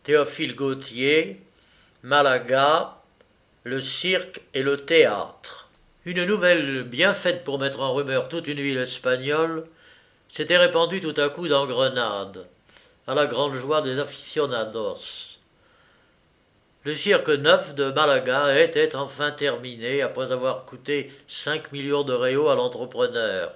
Théophile Gautier, Malaga, le cirque et le théâtre. Une nouvelle bien faite pour mettre en rumeur toute une ville espagnole s'était répandue tout à coup dans Grenade, à la grande joie des aficionados. Le cirque neuf de Malaga était enfin terminé après avoir coûté 5 millions de réaux à l'entrepreneur.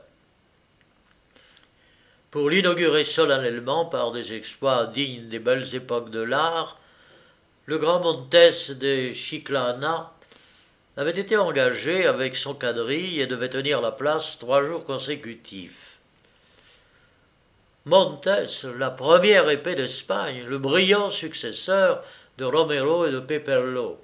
Pour l'inaugurer solennellement par des exploits dignes des belles époques de l'art, le grand Montes de Chiclana avait été engagé avec son quadrille et devait tenir la place 3 jours consécutifs. Montes, la première épée d'Espagne, le brillant successeur de Romero et de Peperlo.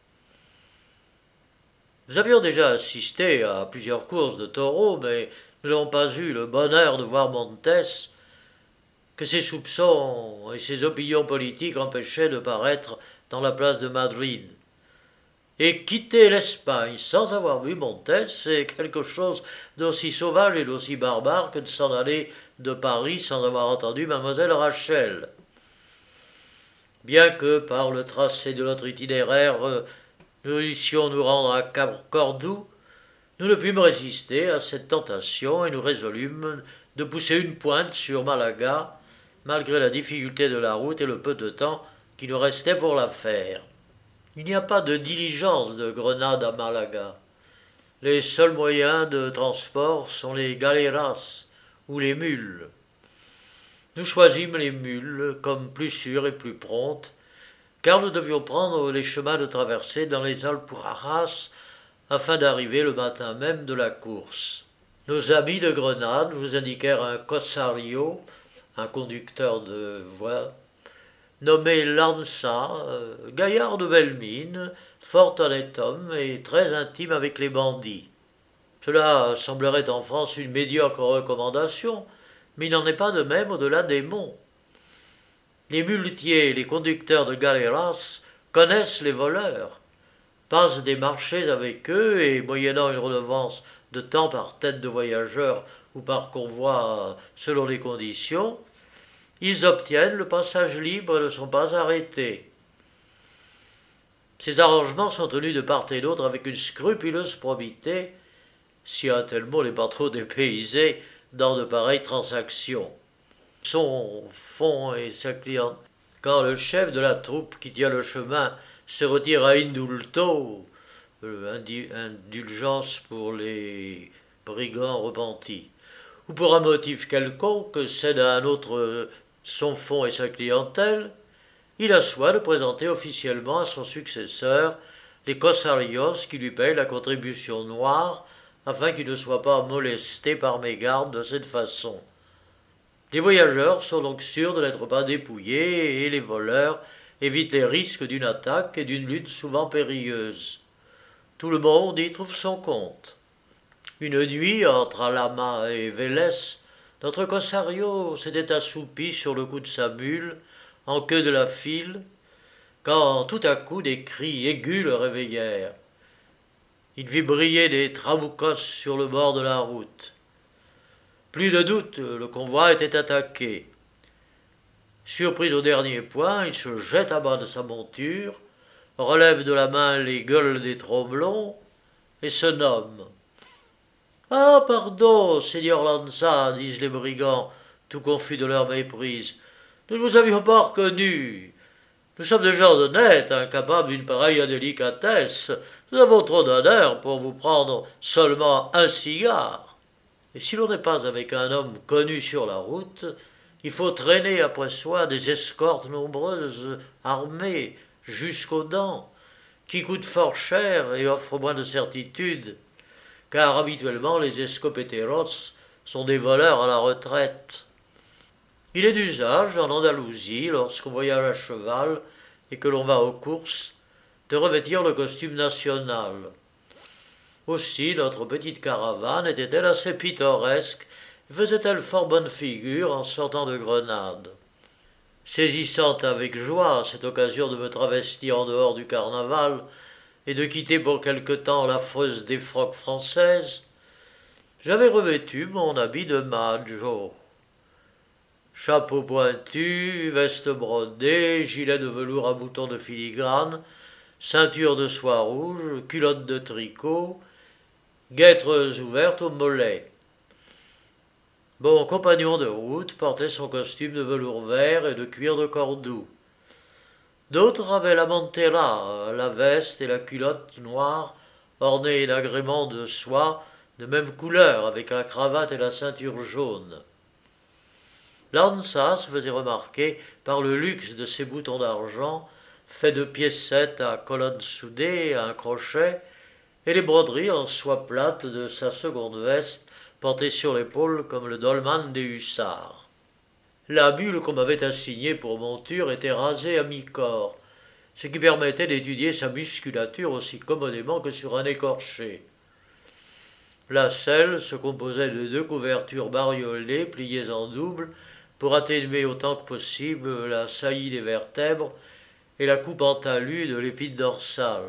Nous avions déjà assisté à plusieurs courses de taureaux, mais nous n'avons pas eu le bonheur de voir Montes, que ses soupçons et ses opinions politiques empêchaient de paraître dans la place de Madrid. Et quitter l'Espagne sans avoir vu Montes, c'est quelque chose d'aussi sauvage et d'aussi barbare que de s'en aller de Paris sans avoir entendu mademoiselle Rachel. Bien que, par le tracé de notre itinéraire, nous eussions nous rendre à Cap Cordoue, nous ne pûmes résister à cette tentation et nous résolûmes de pousser une pointe sur Malaga, malgré la difficulté de la route et le peu de temps qui nous restait pour la faire. Il n'y a pas de diligence de Grenade à Malaga. Les seuls moyens de transport sont les galeras ou les mules. Nous choisîmes les mules comme plus sûres et plus promptes, car nous devions prendre les chemins de traversée dans les Alpujarras afin d'arriver le matin même de la course. Nos amis de Grenade nous indiquèrent un cossario, un conducteur de voie, nommé Lanza, gaillard de belle mine, fort honnête homme et très intime avec les bandits. Cela semblerait en France une médiocre recommandation, mais il n'en est pas de même au-delà des monts. Les muletiers et les conducteurs de galeras connaissent les voleurs, passent des marchés avec eux et, moyennant une redevance de temps par tête de voyageur ou par convoi selon les conditions, ils obtiennent le passage libre et ne sont pas arrêtés. Ces arrangements sont tenus de part et d'autre avec une scrupuleuse probité, si un tel mot n'est pas trop dépaysé dans de pareilles transactions. Son fond et sa cliente. Quand le chef de la troupe qui tient le chemin se retire à indulto, indulgence pour les brigands repentis, ou pour un motif quelconque cède à un autre son fonds et sa clientèle, il a soin de présenter officiellement à son successeur les cossarios qui lui payent la contribution noire afin qu'il ne soit pas molesté par mégarde de cette façon. Les voyageurs sont donc sûrs de n'être pas dépouillés et les voleurs évitent les risques d'une attaque et d'une lutte souvent périlleuse. Tout le monde y trouve son compte. Une nuit, entre Alhama et Vélez, notre cossario s'était assoupi sur le cou de sa mule, en queue de la file, quand tout à coup des cris aigus le réveillèrent. Il vit briller des trabucos sur le bord de la route. Plus de doute, le convoi était attaqué. Surpris au dernier point, il se jette à bas de sa monture, relève de la main les gueules des tromblons et se nomme. Ah, pardon, Seigneur Lanza, disent les brigands, tout confus de leur méprise. Nous ne vous avions pas reconnu. Nous sommes des gens honnêtes, incapables d'une pareille indélicatesse. Nous avons trop d'honneur pour vous prendre seulement un cigare. Et si l'on n'est pas avec un homme connu sur la route, il faut traîner après soi des escortes nombreuses, armées, jusqu'aux dents, qui coûtent fort cher et offrent moins de certitude, car habituellement les escopeteros sont des voleurs à la retraite. Il est d'usage, en Andalousie, lorsqu'on voyage à cheval et que l'on va aux courses, de revêtir le costume national. Aussi notre petite caravane était-elle assez pittoresque et faisait-elle fort bonne figure en sortant de Grenade. Saisissant avec joie cette occasion de me travestir en dehors du carnaval et de quitter pour quelque temps l'affreuse défroque française, j'avais revêtu mon habit de maggio. Chapeau pointu, veste brodée, gilet de velours à boutons de filigrane, ceinture de soie rouge, culotte de tricot, guêtres ouvertes aux mollets. Mon compagnon de route portait son costume de velours vert et de cuir de Cordoue. D'autres avaient la mantella, la veste et la culotte noire ornée d'agréments de soie de même couleur avec la cravate et la ceinture jaune. Lanza se faisait remarquer par le luxe de ses boutons d'argent, faits de piécettes à colonnes soudées à un crochet, et les broderies en soie plate de sa seconde veste, portée sur l'épaule comme le dolman des hussards. La mule qu'on m'avait assignée pour monture était rasée à mi-corps, ce qui permettait d'étudier sa musculature aussi commodément que sur un écorché. La selle se composait de 2 couvertures bariolées pliées en double pour atténuer autant que possible la saillie des vertèbres et la coupe en talus de l'épine dorsale.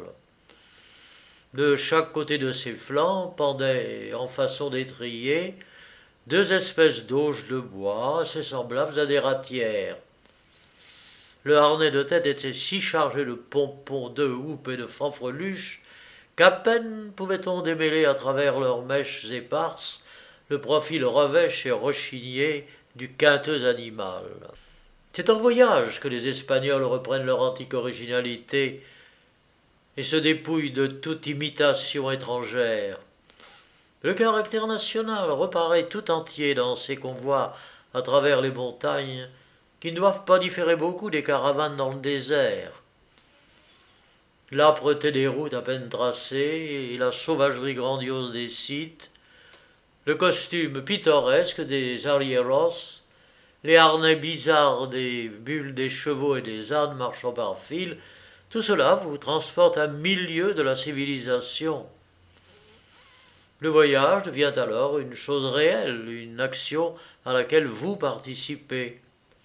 De chaque côté de ses flancs pendaient, en façon d'étrier, 2 espèces d'auges de bois assez semblables à des ratières. Le harnais de tête était si chargé de pompons, de houppes et de fanfreluches qu'à peine pouvait-on démêler à travers leurs mèches éparses le profil revêche et rechigné du quinteux animal. C'est en voyage que les Espagnols reprennent leur antique originalité et se dépouillent de toute imitation étrangère. Le caractère national reparaît tout entier dans ces convois à travers les montagnes qui ne doivent pas différer beaucoup des caravanes dans le désert. L'âpreté des routes à peine tracées et la sauvagerie grandiose des sites, le costume pittoresque des arrieros, les harnais bizarres des mules, des chevaux et des ânes marchant par file, tout cela vous transporte à 1000 lieues de la civilisation. Le voyage devient alors une chose réelle, une action à laquelle vous participez.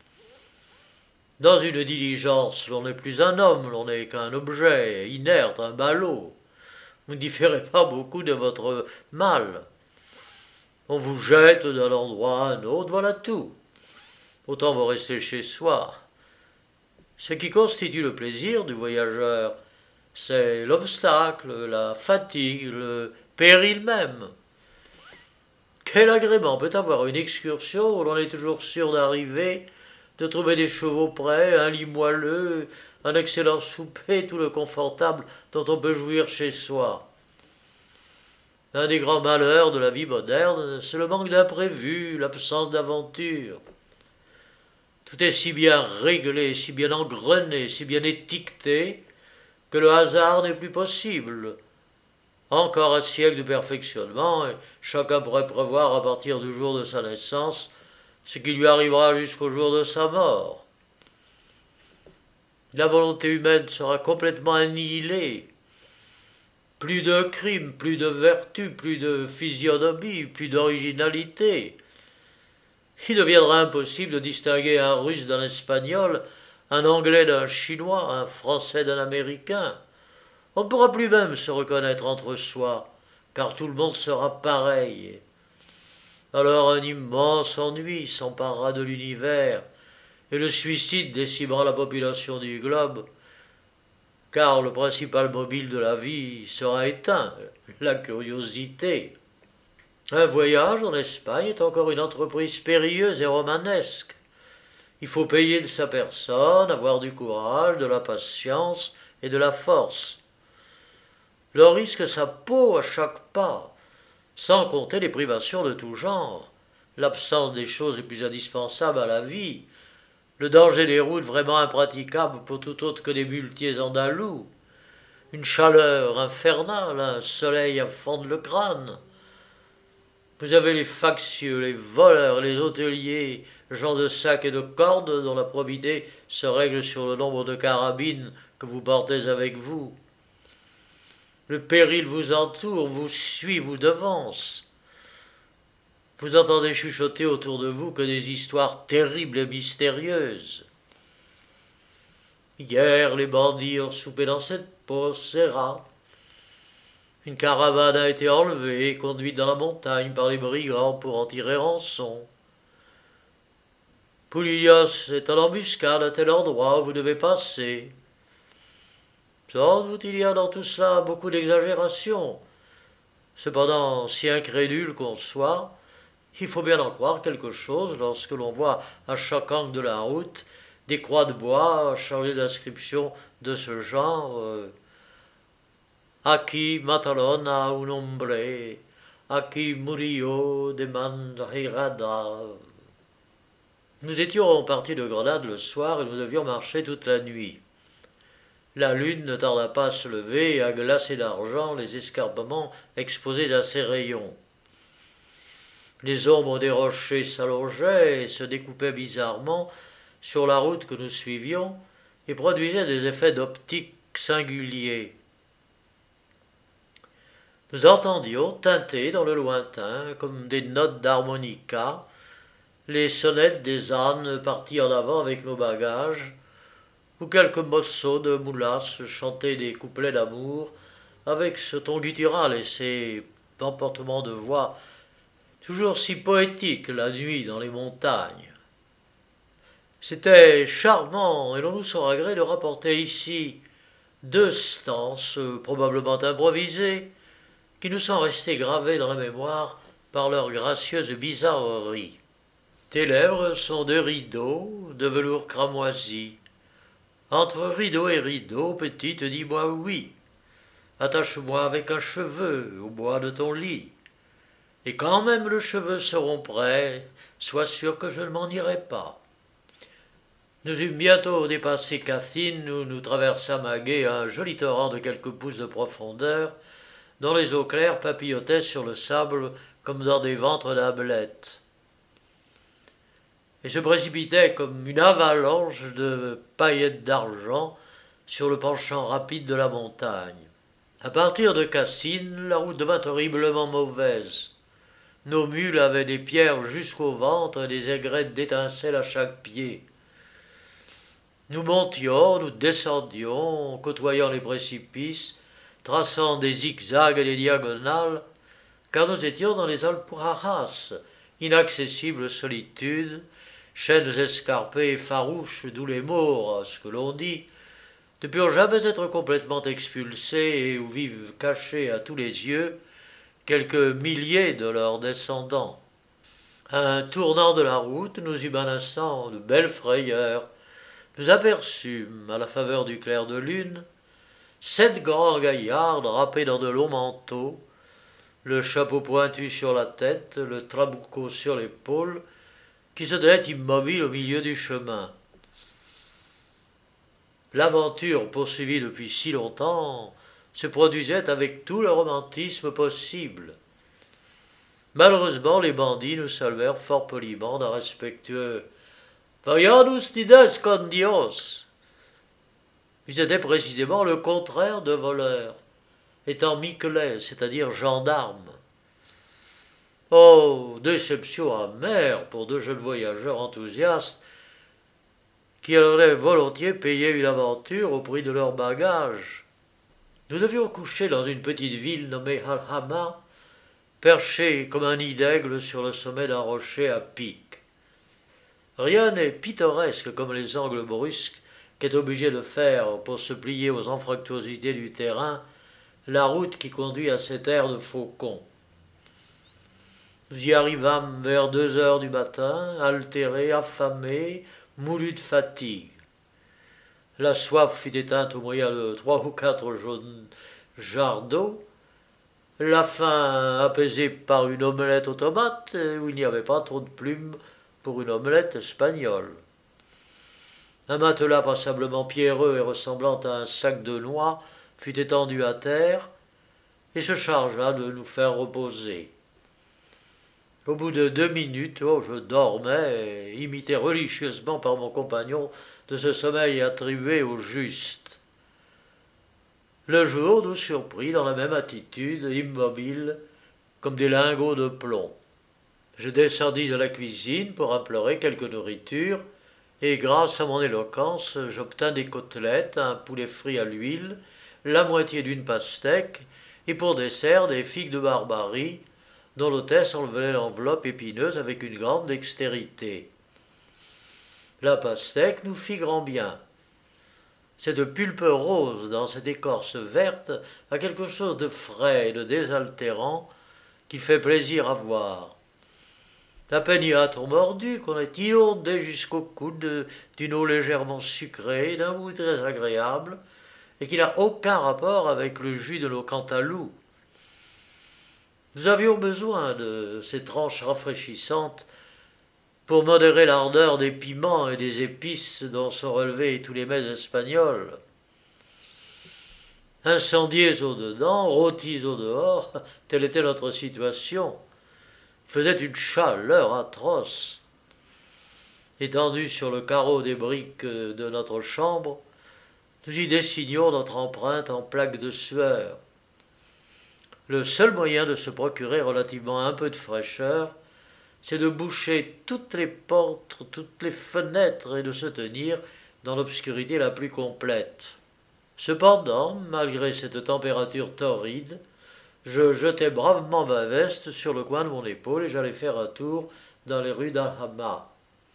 Dans une diligence, l'on n'est plus un homme, l'on n'est qu'un objet inerte, un ballot. Vous ne différez pas beaucoup de votre mal. On vous jette d'un endroit à un autre, voilà tout. Autant vous rester chez soi. Ce qui constitue le plaisir du voyageur, c'est l'obstacle, la fatigue, le péril même. Quel agrément peut avoir une excursion où l'on est toujours sûr d'arriver, de trouver des chevaux prêts, un lit moelleux, un excellent souper, tout le confortable dont on peut jouir chez soi. Un des grands malheurs de la vie moderne, c'est le manque d'imprévu, l'absence d'aventure. Tout est si bien réglé, si bien engrené, si bien étiqueté, que le hasard n'est plus possible. Encore un siècle de perfectionnement, et chacun pourrait prévoir à partir du jour de sa naissance ce qui lui arrivera jusqu'au jour de sa mort. La volonté humaine sera complètement annihilée. Plus de crime, plus de vertu, plus de physionomie, plus d'originalité. Il deviendra impossible de distinguer un Russe d'un Espagnol, un Anglais d'un Chinois, un Français d'un Américain. On ne pourra plus même se reconnaître entre soi, car tout le monde sera pareil. Alors un immense ennui s'emparera de l'univers, et le suicide décimera la population du globe, car le principal mobile de la vie sera éteint, la curiosité. Un voyage en Espagne est encore une entreprise périlleuse et romanesque. Il faut payer de sa personne, avoir du courage, de la patience et de la force. L'on risque sa peau à chaque pas, sans compter les privations de tout genre, l'absence des choses les plus indispensables à la vie, le danger des routes vraiment impraticables pour tout autre que des muletiers andalous, une chaleur infernale, un soleil à fendre le crâne. Vous avez les factieux, les voleurs, les hôteliers, gens de sacs et de cordes dont la probité se règle sur le nombre de carabines que vous portez avec vous. Le péril vous entoure, vous suit, vous devance. Vous entendez chuchoter autour de vous que des histoires terribles et mystérieuses. Hier, les bandits ont soupé dans cette Serra. Une caravane a été enlevée et conduite dans la montagne par les brigands pour en tirer rançon. Poulios est en embuscade à tel endroit où vous devez passer. Sans doute il y a dans tout cela beaucoup d'exagération. Cependant, si incrédule qu'on soit, il faut bien en croire quelque chose lorsque l'on voit à chaque angle de la route des croix de bois chargées d'inscriptions de ce genre. Aquí mataron a un hombre, aquí murió de mandragora. Nous étions partis de Grenade le soir et nous devions marcher toute la nuit. La lune ne tarda pas à se lever et à glacer d'argent les escarpements exposés à ses rayons. Les ombres des rochers s'allongeaient et se découpaient bizarrement sur la route que nous suivions et produisaient des effets d'optique singuliers. Nous entendions tinter dans le lointain, comme des notes d'harmonica, les sonnettes des ânes partis en avant avec nos bagages, ou quelques mozos de moulas chantaient des couplets d'amour avec ce ton guttural et ces emportements de voix toujours si poétiques la nuit dans les montagnes. C'était charmant et l'on nous sera gré de rapporter ici 2 stances probablement improvisées qui nous sont restées gravées dans la mémoire par leur gracieuse bizarrerie. Tes lèvres sont 2 rideaux de velours cramoisi. Entre rideau et rideau, petite, dis-moi oui. Attache-moi avec un cheveu au bois de ton lit. Et quand même le cheveu seront prêts, sois sûr que je ne m'en irai pas. Nous eûmes bientôt dépassé Cathine où nous traversâmes à gué un joli torrent de quelques pouces de profondeur, dont les eaux claires papillotaient sur le sable comme dans des ventres d'ablettes, et se précipitaient comme une avalanche de paillettes d'argent sur le penchant rapide de la montagne. À partir de Cassine, la route devint horriblement mauvaise. Nos mules avaient des pierres jusqu'au ventre et des aigrettes d'étincelles à chaque pied. Nous montions, nous descendions, côtoyant les précipices, traçant des zigzags et des diagonales, car nous étions dans les Alpujarras, inaccessibles solitudes, chaînes escarpées et farouches d'où les Maures, à ce que l'on dit, ne purent jamais être complètement expulsés et où vivent cachés à tous les yeux quelques milliers de leurs descendants. À un tournant de la route, nous eûmes un instant de belle frayeur. Nous aperçûmes, à la faveur du clair de lune, 7 grands gaillards drapés dans de longs manteaux, le chapeau pointu sur la tête, le trabuco sur l'épaule, qui se tenaient immobiles au milieu du chemin. L'aventure poursuivie depuis si longtemps se produisait avec tout le romantisme possible. Malheureusement, les bandits nous saluèrent fort poliment d'un respectueux Vayan ustedes con Dios. Ils étaient précisément le contraire de voleurs, étant miclés, c'est-à-dire gendarmes. Oh, déception amère pour 2 jeunes voyageurs enthousiastes qui auraient volontiers payé une aventure au prix de leurs bagages. Nous devions coucher dans une petite ville nommée Alhama, perchée comme un nid d'aigle sur le sommet d'un rocher à pic. Rien n'est pittoresque comme les angles brusques qu'est obligé de faire pour se plier aux anfractuosités du terrain la route qui conduit à cette aire de faucons. Nous y arrivâmes vers 2 heures du matin, altérés, affamés, moulus de fatigue. La soif fut éteinte au moyen de 3 ou 4 jaunes jarres d'eau, la faim apaisée par une omelette aux tomates, où il n'y avait pas trop de plumes pour une omelette espagnole. Un matelas passablement pierreux et ressemblant à un sac de noix fut étendu à terre et se chargea de nous faire reposer. Au bout de 2 minutes, je dormais, imité religieusement par mon compagnon de ce sommeil attribué au juste. Le jour nous surprit dans la même attitude, immobile, comme des lingots de plomb. Je descendis de la cuisine pour implorer quelque nourriture, et grâce à mon éloquence, j'obtins des côtelettes, un poulet frit à l'huile, la moitié d'une pastèque, et pour dessert des figues de Barbarie, dont l'hôtesse enlevait l'enveloppe épineuse avec une grande dextérité. La pastèque nous fit grand bien. Cette pulpe rose dans cette écorce verte a quelque chose de frais et de désaltérant qui fait plaisir à voir. À peine y a-t-on mordu qu'on est inondé jusqu'au coude d'une eau légèrement sucrée, d'un goût très agréable, et qui n'a aucun rapport avec le jus de nos cantaloupes. Nous avions besoin de ces tranches rafraîchissantes pour modérer l'ardeur des piments et des épices dont sont relevés tous les mets espagnols. Incendiés au-dedans, rôtis au-dehors, telle était notre situation. Il faisait une chaleur atroce. Étendus sur le carreau des briques de notre chambre, nous y dessinions notre empreinte en plaques de sueur. Le seul moyen de se procurer relativement un peu de fraîcheur, c'est de boucher toutes les portes, toutes les fenêtres et de se tenir dans l'obscurité la plus complète. Cependant, malgré cette température torride, je jetai bravement ma veste sur le coin de mon épaule et j'allais faire un tour dans les rues d'Alhama.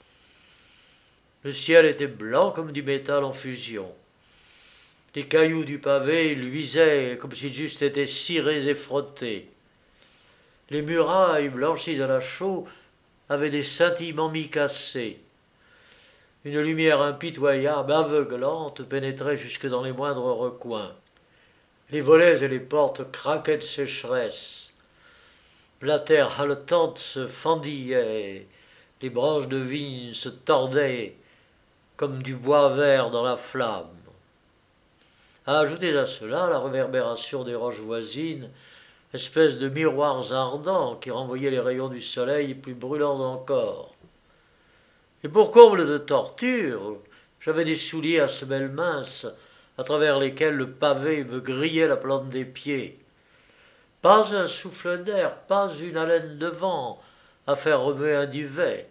Le ciel était blanc comme du métal en fusion. Les cailloux du pavé luisaient comme s'ils eussent été cirés et frottés. Les murailles blanchies à la chaux avaient des scintillements micacés. Une lumière impitoyable, aveuglante, pénétrait jusque dans les moindres recoins. Les volets et les portes craquaient de sécheresse. La terre haletante se fendillait, les branches de vigne se tordaient comme du bois vert dans la flamme. Ajoutez à cela la réverbération des roches voisines, espèce de miroirs ardents qui renvoyaient les rayons du soleil plus brûlants encore. Et pour comble de torture, j'avais des souliers à semelles minces, à travers lesquels le pavé me grillait la plante des pieds. Pas un souffle d'air, pas une haleine de vent à faire remuer un duvet.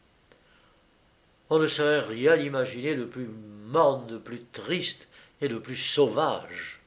On ne saurait rien imaginer de plus morne, de plus triste et de plus sauvage.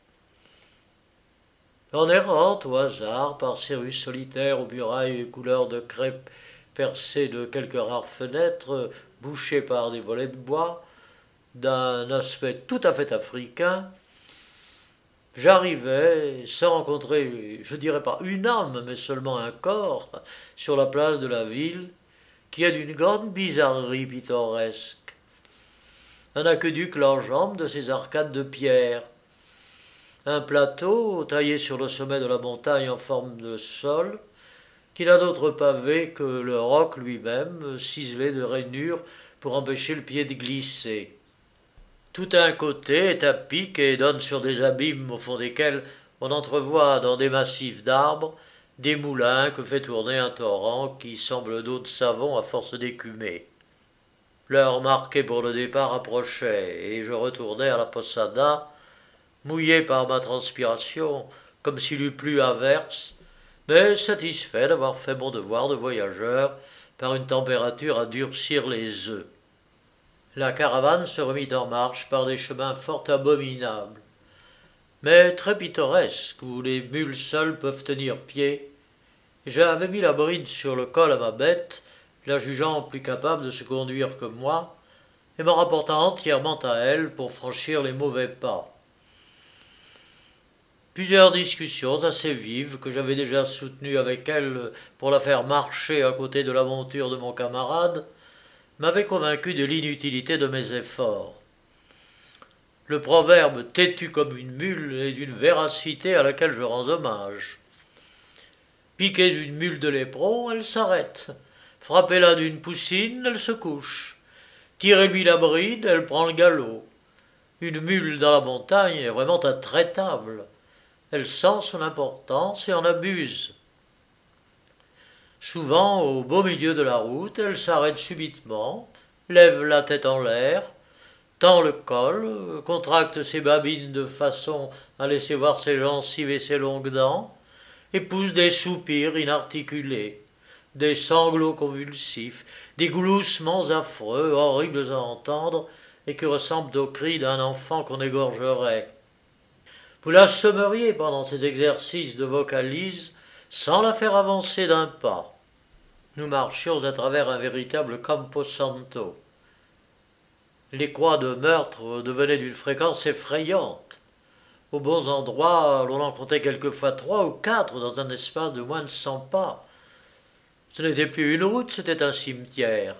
En errant au hasard par ces rues solitaires aux murailles couleur de crêpe percées de quelques rares fenêtres bouchées par des volets de bois, d'un aspect tout à fait africain, j'arrivais, sans rencontrer, je dirais pas une âme, mais seulement un corps, sur la place de la ville, qui est d'une grande bizarrerie pittoresque. Un aqueduc l'enjambe de ses arcades de pierre. Un plateau, taillé sur le sommet de la montagne en forme de sol, qui n'a d'autre pavé que le roc lui-même, ciselé de rainures pour empêcher le pied de glisser. Tout un côté est à pic et donne sur des abîmes au fond desquels on entrevoit dans des massifs d'arbres des moulins que fait tourner un torrent qui semble d'eau de savon à force d'écumer. L'heure marquée pour le départ approchait et je retournai à la posada, mouillé par ma transpiration, comme s'il eût plu à verse, mais satisfait d'avoir fait mon devoir de voyageur par une température à durcir les œufs. La caravane se remit en marche par des chemins fort abominables, mais très pittoresques, où les mules seules peuvent tenir pied. J'avais mis la bride sur le col à ma bête, la jugeant plus capable de se conduire que moi, et me rapportant entièrement à elle pour franchir les mauvais pas. Plusieurs discussions assez vives que j'avais déjà soutenues avec elle pour la faire marcher à côté de la monture de mon camarade m'avaient convaincu de l'inutilité de mes efforts. Le proverbe « têtu comme une mule » est d'une véracité à laquelle je rends hommage. Piquez une mule de l'éperon, elle s'arrête. Frappez-la d'une poussine, elle se couche. Tirez-lui la bride, elle prend le galop. Une mule dans la montagne est vraiment intraitable. Elle sent son importance et en abuse. Souvent, au beau milieu de la route, elle s'arrête subitement, lève la tête en l'air, tend le col, contracte ses babines de façon à laisser voir ses gencives et ses longues dents, et pousse des soupirs inarticulés, des sanglots convulsifs, des gloussements affreux, horribles à entendre, et qui ressemblent aux cris d'un enfant qu'on égorgerait. Vous l'assommeriez pendant ces exercices de vocalise sans la faire avancer d'un pas. Nous marchions à travers un véritable camposanto. Les croix de meurtre devenaient d'une fréquence effrayante. Aux bons endroits, l'on en comptait quelquefois 3 ou 4 dans un espace de moins de 100 pas. Ce n'était plus une route, c'était un cimetière.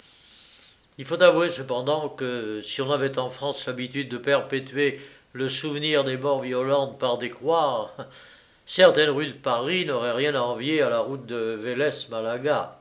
Il faut avouer cependant que si on avait en France l'habitude de perpétuer le souvenir des morts violentes par des croix, certaines rues de Paris n'auraient rien à envier à la route de Vélez-Malaga.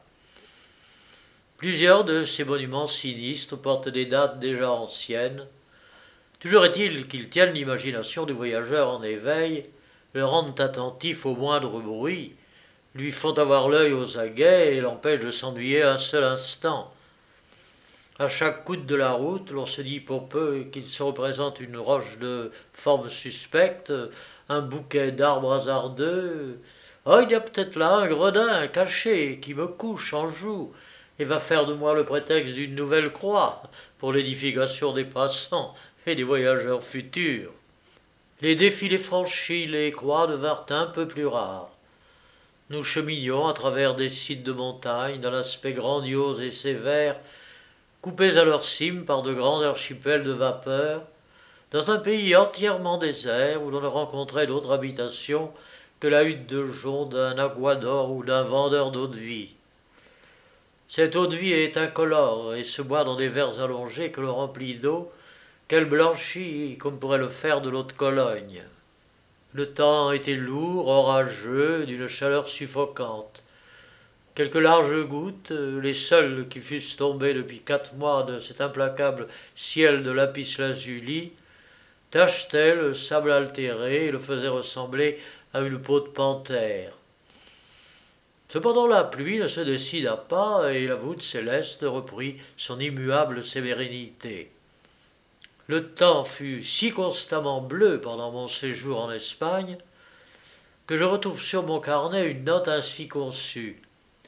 Plusieurs de ces monuments sinistres portent des dates déjà anciennes. Toujours est-il qu'ils tiennent l'imagination du voyageur en éveil, le rendent attentif au moindre bruit, lui font avoir l'œil aux aguets et l'empêchent de s'ennuyer un seul instant. À chaque coude de la route, l'on se dit pour peu qu'il se représente une roche de forme suspecte, un bouquet d'arbres hasardeux. Ah, il y a peut-être là un gredin caché qui me couche en joue et va faire de moi le prétexte d'une nouvelle croix pour l'édification des passants et des voyageurs futurs. Les défilés franchis, les croix devinrent un peu plus rares. Nous cheminions à travers des sites de montagne, d'un aspect grandiose et sévère, coupés à leur cime par de grands archipels de vapeur, dans un pays entièrement désert où l'on ne rencontrait d'autre habitation que la hutte de jonc d'un aguador ou d'un vendeur d'eau-de-vie. Cette eau-de-vie est incolore et se boit dans des verres allongés que l'on remplit d'eau, qu'elle blanchit comme pourrait le faire de l'eau de Cologne. Le temps était lourd, orageux, d'une chaleur suffocante. Quelques larges gouttes, les seules qui fussent tombées depuis 4 mois de cet implacable ciel de lapis-lazuli, tachetaient le sable altéré et le faisaient ressembler à une peau de panthère. Cependant la pluie ne se décida pas et la voûte céleste reprit son immuable sérénité. Le temps fut si constamment bleu pendant mon séjour en Espagne que je retrouve sur mon carnet une note ainsi conçue.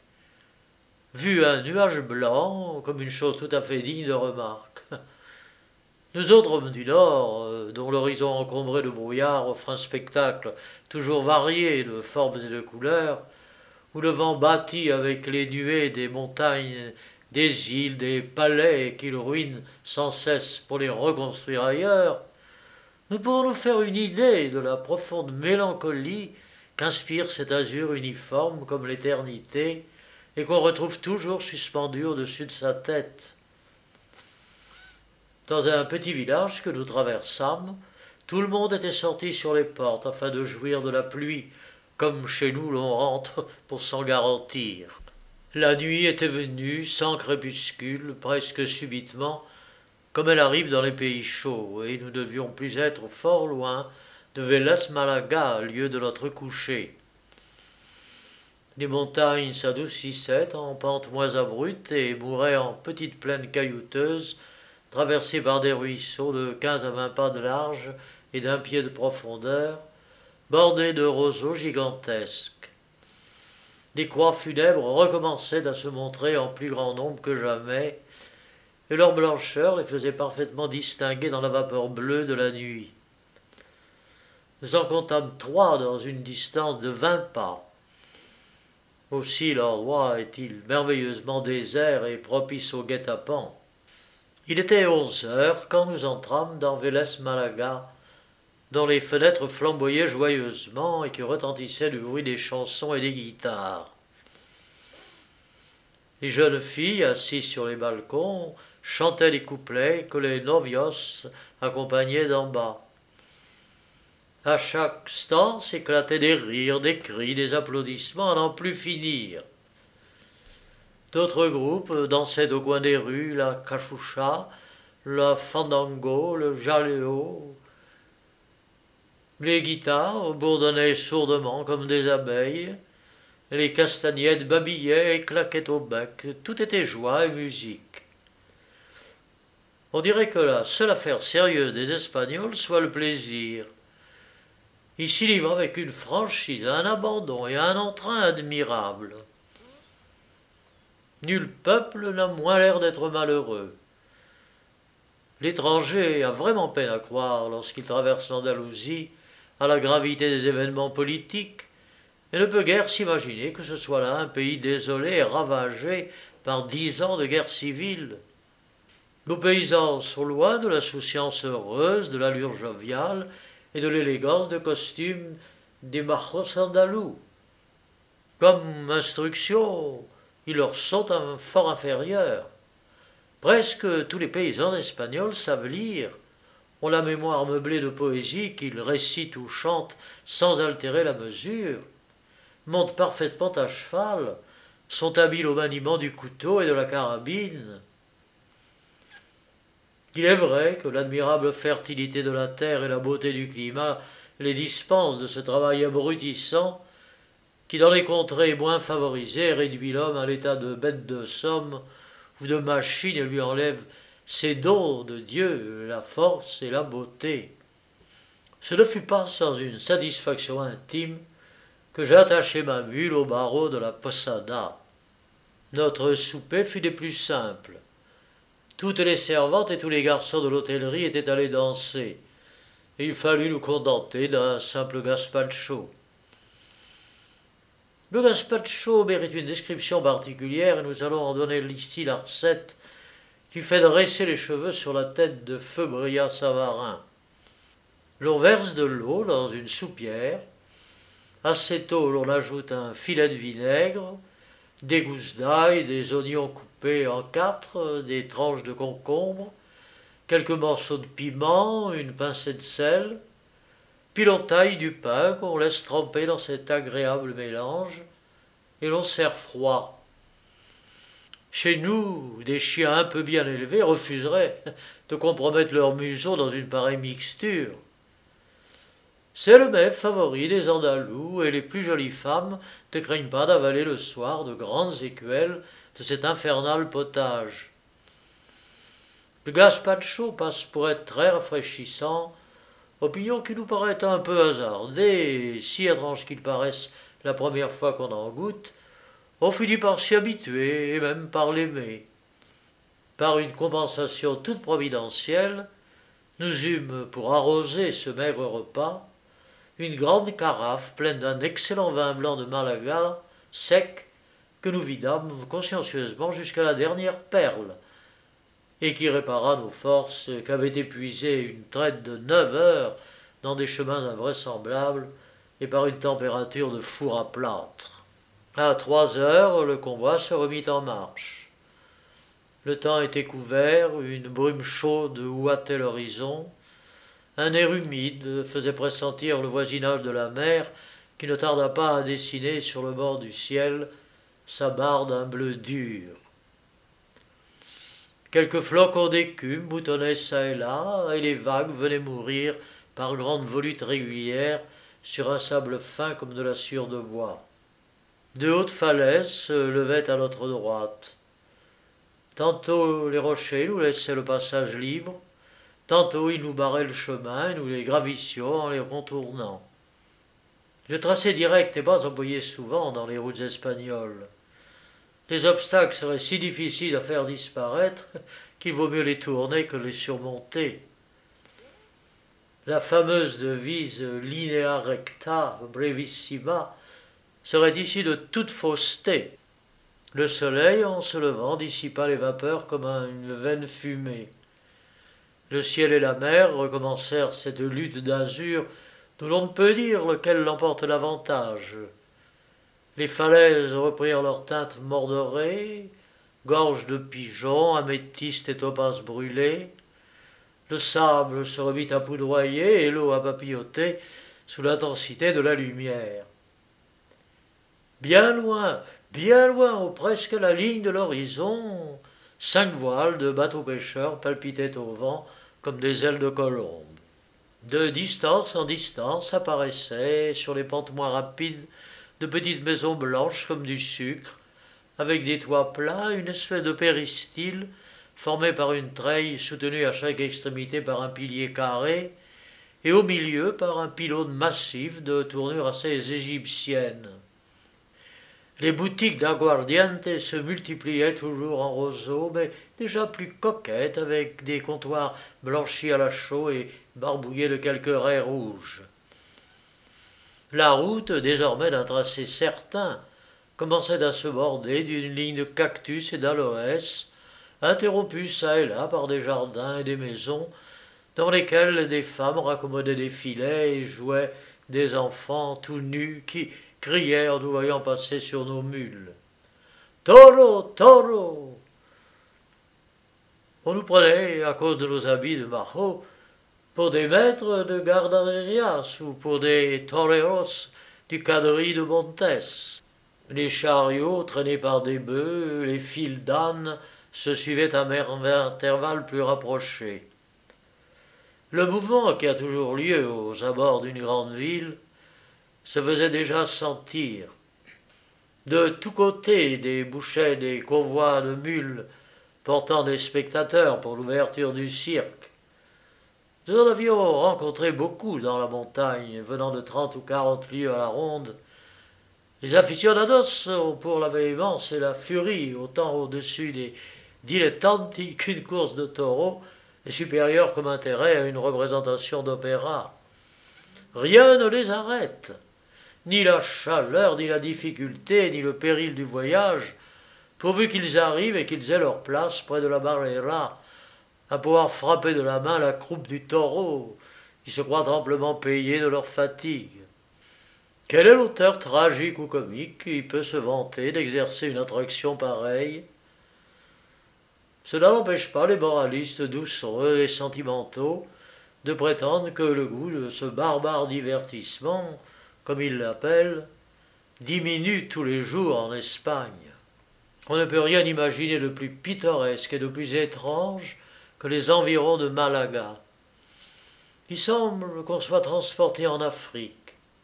Vu un nuage blanc comme une chose tout à fait digne de remarque. Nous autres hommes du Nord, dont l'horizon encombré de brouillard offre un spectacle toujours varié de formes et de couleurs, où le vent bâtit avec les nuées des montagnes, des îles, des palais qu'il ruine sans cesse pour les reconstruire ailleurs, nous pourrons nous faire une idée de la profonde mélancolie qu'inspire cet azur uniforme comme l'éternité et qu'on retrouve toujours suspendu au-dessus de sa tête. Dans un petit village que nous traversâmes, tout le monde était sorti sur les portes afin de jouir de la pluie, comme chez nous l'on rentre pour s'en garantir. La nuit était venue, sans crépuscule, presque subitement, comme elle arrive dans les pays chauds, et nous ne devions plus être fort loin de Vélez-Malaga, lieu de notre coucher. Les montagnes s'adoucissaient en pentes moins abruptes et mouraient en petites plaines caillouteuses, traversées par des ruisseaux de 15 à 20 pas de large et d'un pied de profondeur, bordés de roseaux gigantesques. Les croix funèbres recommençaient à se montrer en plus grand nombre que jamais, et leur blancheur les faisait parfaitement distinguer dans la vapeur bleue de la nuit. Nous en comptâmes 3 dans une distance de 20 pas. Aussi l'endroit est-il merveilleusement désert et propice au guet-apens. Il était 11 heures quand nous entrâmes dans Vélez-Malaga, dont les fenêtres flamboyaient joyeusement et que retentissait le bruit des chansons et des guitares. Les jeunes filles, assises sur les balcons, chantaient les couplets que les novios accompagnaient d'en bas. À chaque instant s'éclataient des rires, des cris, des applaudissements à n'en plus finir. D'autres groupes dansaient au coin des rues la cachucha, la fandango, le jaleo. Les guitares bourdonnaient sourdement comme des abeilles, les castagnettes babillaient et claquaient au bec, tout était joie et musique. On dirait que la seule affaire sérieuse des Espagnols soit le plaisir. Ils s'y livrent avec une franchise, un abandon et un entrain admirables. Nul peuple n'a moins l'air d'être malheureux. L'étranger a vraiment peine à croire, lorsqu'il traverse l'Andalousie, à la gravité des événements politiques, et ne peut guère s'imaginer que ce soit là un pays désolé et ravagé par 10 ans de guerre civile. Nos paysans sont loin de l'insouciance heureuse, de l'allure joviale et de l'élégance de costume des majos andalous. Comme instruction, ils leur sont fort inférieurs. Presque tous les paysans espagnols savent lire, ont la mémoire meublée de poésie qu'ils récitent ou chantent sans altérer la mesure, montent parfaitement à cheval, sont habiles au maniement du couteau et de la carabine. Il est vrai que l'admirable fertilité de la terre et la beauté du climat les dispensent de ce travail abrutissant qui, dans les contrées moins favorisées, réduit l'homme à l'état de bête de somme ou de machine et lui enlève ses dons de Dieu, la force et la beauté. Ce ne fut pas sans une satisfaction intime que j'attachai ma mule au barreau de la posada. Notre souper fut des plus simples. Toutes les servantes et tous les garçons de l'hôtellerie étaient allés danser, et il fallut nous contenter d'un simple gazpacho. Le gazpacho mérite une description particulière et nous allons en donner ici la recette qui fait dresser les cheveux sur la tête de feu Brillat Savarin. L'on verse de l'eau dans une soupière. À cette eau, l'on ajoute un filet de vinaigre, des gousses d'ail, des oignons coupés en quatre, des tranches de concombre, quelques morceaux de piment, une pincée de sel. Puis l'on taille du pain qu'on laisse tremper dans cet agréable mélange et l'on sert froid. Chez nous, des chiens un peu bien élevés refuseraient de compromettre leur museau dans une pareille mixture. C'est le mets favori des Andalous, et les plus jolies femmes ne craignent pas d'avaler le soir de grandes écuelles de cet infernal potage. Le gazpacho passe pour être très rafraîchissant, opinion qui nous paraît un peu hasardée, et si étrange qu'il paraisse la première fois qu'on en goûte, on finit par s'y habituer et même par l'aimer. Par une compensation toute providentielle, nous eûmes, pour arroser ce maigre repas, une grande carafe pleine d'un excellent vin blanc de Malaga, sec, que nous vidâmes consciencieusement jusqu'à la dernière perle, et qui répara nos forces qu'avait épuisées une traite de 9 heures dans des chemins invraisemblables et par une température de four à plâtre. À 3 heures, le convoi se remit en marche. Le temps était couvert, une brume chaude ouatait l'horizon, un air humide faisait pressentir le voisinage de la mer qui ne tarda pas à dessiner sur le bord du ciel sa barre d'un bleu dur. Quelques flocons d'écume boutonnaient çà et là, et les vagues venaient mourir par grandes volutes régulières sur un sable fin comme de la sueur de bois. De hautes falaises se levaient à notre droite. Tantôt les rochers nous laissaient le passage libre, tantôt ils nous barraient le chemin et nous les gravissions en les contournant. Le tracé direct n'est pas employé souvent dans les routes espagnoles. Les obstacles seraient si difficiles à faire disparaître qu'il vaut mieux les tourner que les surmonter. La fameuse devise linea recta brevissima serait ici de toute fausseté. Le soleil, en se levant, dissipa les vapeurs comme une vaine fumée. Le ciel et la mer recommencèrent cette lutte d'azur d'où l'on ne peut dire lequel l'emporte l'avantage. Les falaises reprirent leur teinte mordorée, gorges de pigeons, améthystes et topazes brûlés. Le sable se remit à poudroyer et l'eau à papilloter sous l'intensité de la lumière. Bien loin, ou presque à la ligne de l'horizon, 5 voiles de bateaux pêcheurs palpitaient au vent comme des ailes de colombes. De distance en distance apparaissaient, sur les pentes moins rapides, de petites maisons blanches comme du sucre, avec des toits plats, une espèce de péristyle formé par une treille soutenue à chaque extrémité par un pilier carré, et au milieu par un pylône massif de tournure assez égyptienne. Les boutiques d'aguardiente se multipliaient toujours en roseaux, mais déjà plus coquettes, avec des comptoirs blanchis à la chaux et barbouillés de quelques raies rouges. La route, désormais d'un tracé certain, commençait à se border d'une ligne de cactus et d'aloès, interrompus çà et là par des jardins et des maisons, dans lesquels des femmes raccommodaient des filets et jouaient des enfants tout nus qui criaient en nous voyant passer sur nos mules. Toro, toro! On nous prenait, à cause de nos habits de majo, pour des maîtres de garderias ou pour des toreros du quadrille de Montes. Les chariots traînés par des bœufs, les files d'ânes se suivaient à intervalles plus rapprochés. Le mouvement qui a toujours lieu aux abords d'une grande ville se faisait déjà sentir. De tous côtés débouchaient des convois de mules portant des spectateurs pour l'ouverture du cirque. Nous en avions rencontré beaucoup dans la montagne, venant de 30 ou 40 lieues à la ronde. Les aficionados ont pour la véhémence et la furie autant au-dessus des dilettanti qu'une course de taureaux est supérieure comme intérêt à une représentation d'opéra. Rien ne les arrête, ni la chaleur, ni la difficulté, ni le péril du voyage, pourvu qu'ils arrivent et qu'ils aient leur place près de la barrera, à pouvoir frapper de la main la croupe du taureau, qui se croient amplement payés de leur fatigue. Quel est l'auteur tragique ou comique qui peut se vanter d'exercer une attraction pareille? Cela n'empêche pas les moralistes doucereux et sentimentaux de prétendre que le goût de ce barbare divertissement, comme ils l'appellent, diminue tous les jours en Espagne. On ne peut rien imaginer de plus pittoresque et de plus étrange que les environs de Malaga. Il semble qu'on soit transporté en Afrique.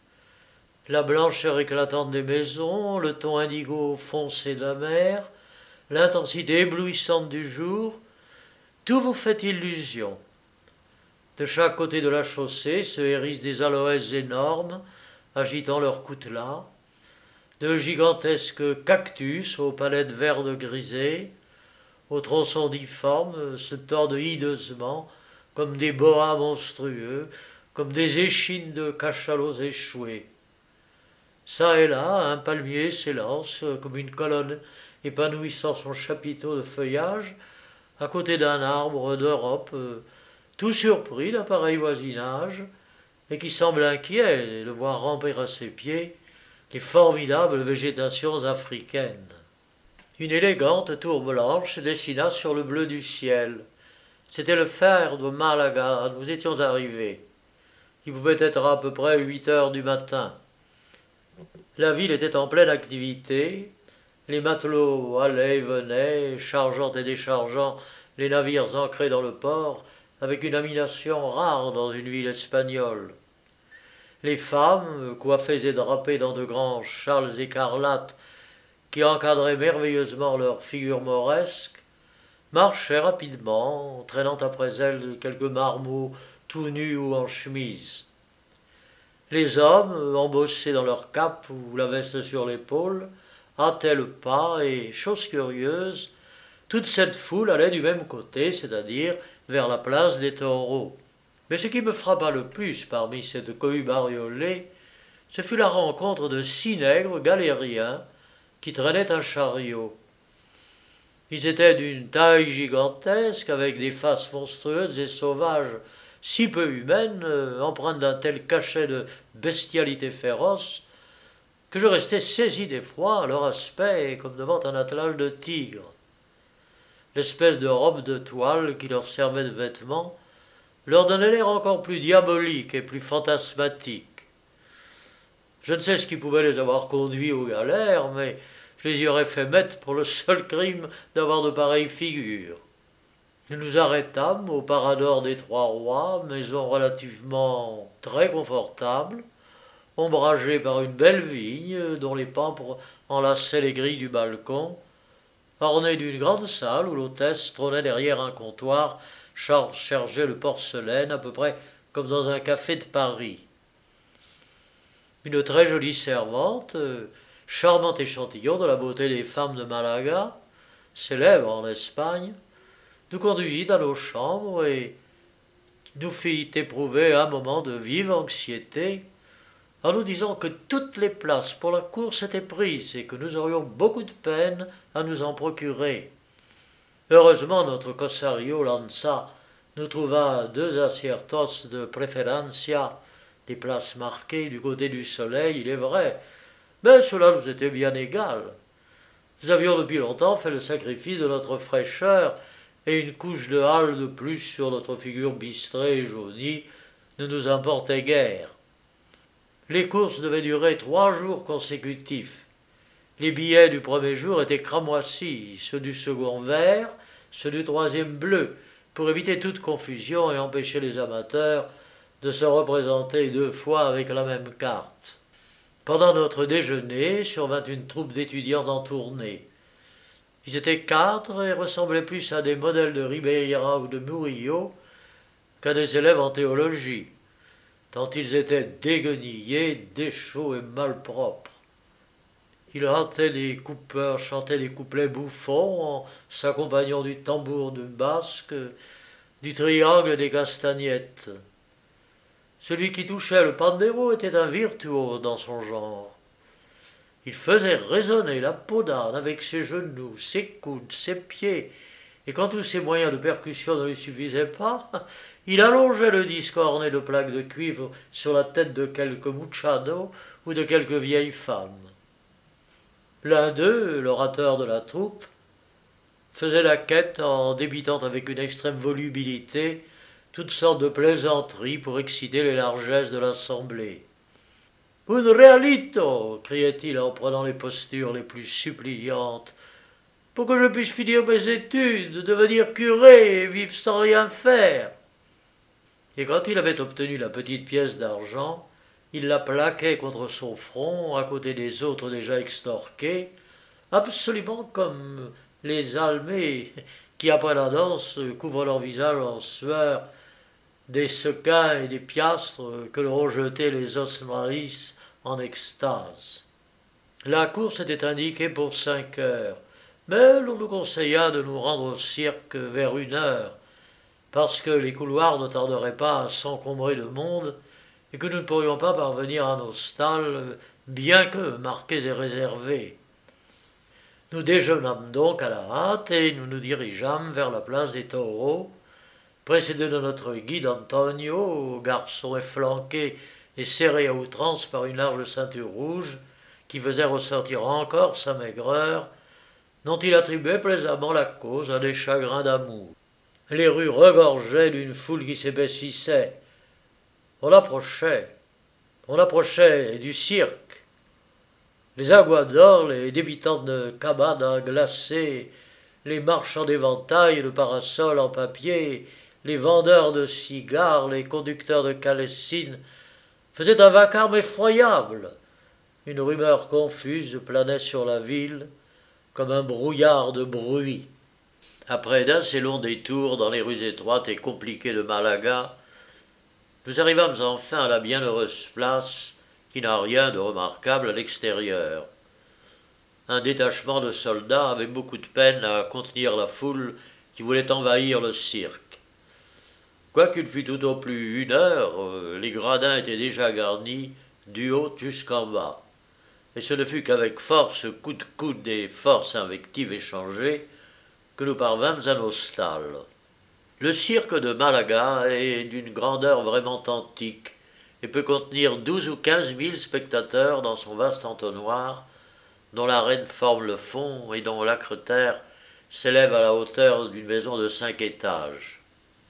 La blancheur éclatante des maisons, le ton indigo foncé de la mer, l'intensité éblouissante du jour, tout vous fait illusion. De chaque côté de la chaussée se hérissent des aloès énormes, agitant leurs coutelas, de gigantesques cactus aux palettes vertes grisées, aux tronçons difformes se tordent hideusement comme des boas monstrueux, comme des échines de cachalots échoués. Çà et là, un palmier s'élance comme une colonne épanouissant son chapiteau de feuillage à côté d'un arbre d'Europe, tout surpris d'un pareil voisinage, et qui semble inquiet de voir ramper à ses pieds les formidables végétations africaines. Une élégante tour blanche dessina sur le bleu du ciel. C'était le phare de Malaga, nous étions arrivés. Il pouvait être à peu près 8 heures du matin. La ville était en pleine activité, les matelots allaient et venaient, chargeant et déchargeant les navires ancrés dans le port avec une animation rare dans une ville espagnole. Les femmes, coiffées et drapées dans de grands châles écarlates qui encadraient merveilleusement leurs figures mauresques, marchaient rapidement, traînant après elles quelques marmots tout nus ou en chemise. Les hommes, embossés dans leurs capes ou la veste sur l'épaule, hâtaient le pas et, chose curieuse, toute cette foule allait du même côté, c'est-à-dire vers la place des taureaux. Mais ce qui me frappa le plus parmi cette cohue bariolée, ce fut la rencontre de 6 nègres galériens qui traînaient un chariot. Ils étaient d'une taille gigantesque, avec des faces monstrueuses et sauvages, si peu humaines, empreintes d'un tel cachet de bestialité féroce, que je restais saisi d'effroi à leur aspect comme devant un attelage de tigres. L'espèce de robe de toile qui leur servait de vêtement leur donnait l'air encore plus diabolique et plus fantasmatique. Je ne sais ce qui pouvait les avoir conduits aux galères, mais je les y aurais fait mettre pour le seul crime d'avoir de pareilles figures. Nous nous arrêtâmes au Parador des Trois Rois, maison relativement très confortable, ombragée par une belle vigne dont les pampres enlaçaient les grilles du balcon, ornée d'une grande salle où l'hôtesse trônait derrière un comptoir chargé de porcelaine, à peu près comme dans un café de Paris. Une très jolie servante, charmant échantillon de la beauté des femmes de Malaga, célèbre en Espagne, nous conduisit à nos chambres et nous fit éprouver un moment de vive anxiété en nous disant que toutes les places pour la course étaient prises et que nous aurions beaucoup de peine à nous en procurer. Heureusement, notre Cossario Lanza nous trouva 2 aciertos de preferencia, des places marquées du côté du soleil, il est vrai, mais cela nous était bien égal. Nous avions depuis longtemps fait le sacrifice de notre fraîcheur, et une couche de hâle de plus sur notre figure bistrée et jaunie ne nous importait guère. Les courses devaient durer 3 jours consécutifs. Les billets du premier jour étaient cramoisis, ceux du second verts, ceux du troisième bleus, pour éviter toute confusion et empêcher les amateurs de se représenter 2 fois avec la même carte. Pendant notre déjeuner survint une troupe d'étudiants en tournée. Ils étaient 4 et ressemblaient plus à des modèles de Ribeira ou de Murillo qu'à des élèves en théologie, tant ils étaient déguenillés, déchauds et malpropres. Ils hâtaient des coupeurs, chantaient des couplets bouffons en s'accompagnant du tambour du basque, du triangle et des castagnettes. Celui qui touchait le pandero était un virtuose dans son genre. Il faisait résonner la peau d'âne avec ses genoux, ses coudes, ses pieds, et quand tous ses moyens de percussion ne lui suffisaient pas, il allongeait le disque orné de plaques de cuivre sur la tête de quelque muchado ou de quelque vieille femme. L'un d'eux, l'orateur de la troupe, faisait la quête en débitant avec une extrême volubilité toutes sortes de plaisanteries pour exciter les largesses de l'assemblée. Un realito, criait-il en prenant les postures les plus suppliantes, pour que je puisse finir mes études, devenir curé et vivre sans rien faire. Et quand il avait obtenu la petite pièce d'argent, il la plaquait contre son front, à côté des autres déjà extorqués, absolument comme les Almés qui, après la danse, couvrent leur visage en sueur des sequins et des piastres que leur ont jetés les osmaris en extase. La course était indiquée pour 5 heures, mais l'on nous conseilla de nous rendre au cirque vers 1 heure, parce que les couloirs ne tarderaient pas à s'encombrer de monde et que nous ne pourrions pas parvenir à nos stalles, bien que marqués et réservés. Nous déjeunâmes donc à la hâte et nous nous dirigeâmes vers la place des taureaux, précédé de notre guide Antonio, garçon efflanqué et serré à outrance par une large ceinture rouge, qui faisait ressortir encore sa maigreur, dont il attribuait plaisamment la cause à des chagrins d'amour. Les rues regorgeaient d'une foule qui s'épaississait. On approchait du cirque. Les aguadors, les débitants de cabanes glacées, les marchands d'éventails et de parasols en papier, les vendeurs de cigares, les conducteurs de calessines, faisaient un vacarme effroyable. Une rumeur confuse planait sur la ville, comme un brouillard de bruit. Après d'assez longs détours dans les rues étroites et compliquées de Malaga, nous arrivâmes enfin à la bienheureuse place qui n'a rien de remarquable à l'extérieur. Un détachement de soldats avait beaucoup de peine à contenir la foule qui voulait envahir le cirque. Quoiqu'il fût tout au plus 1 heure, les gradins étaient déjà garnis du haut jusqu'en bas, et ce ne fut qu'avec force, coup de coude et force invectives échangées que nous parvînmes à nos stalles. Le cirque de Malaga est d'une grandeur vraiment antique et peut contenir 12 ou 15 000 spectateurs dans son vaste entonnoir, dont l'arène forme le fond et dont l'acre-terre s'élève à la hauteur d'une maison de 5 étages.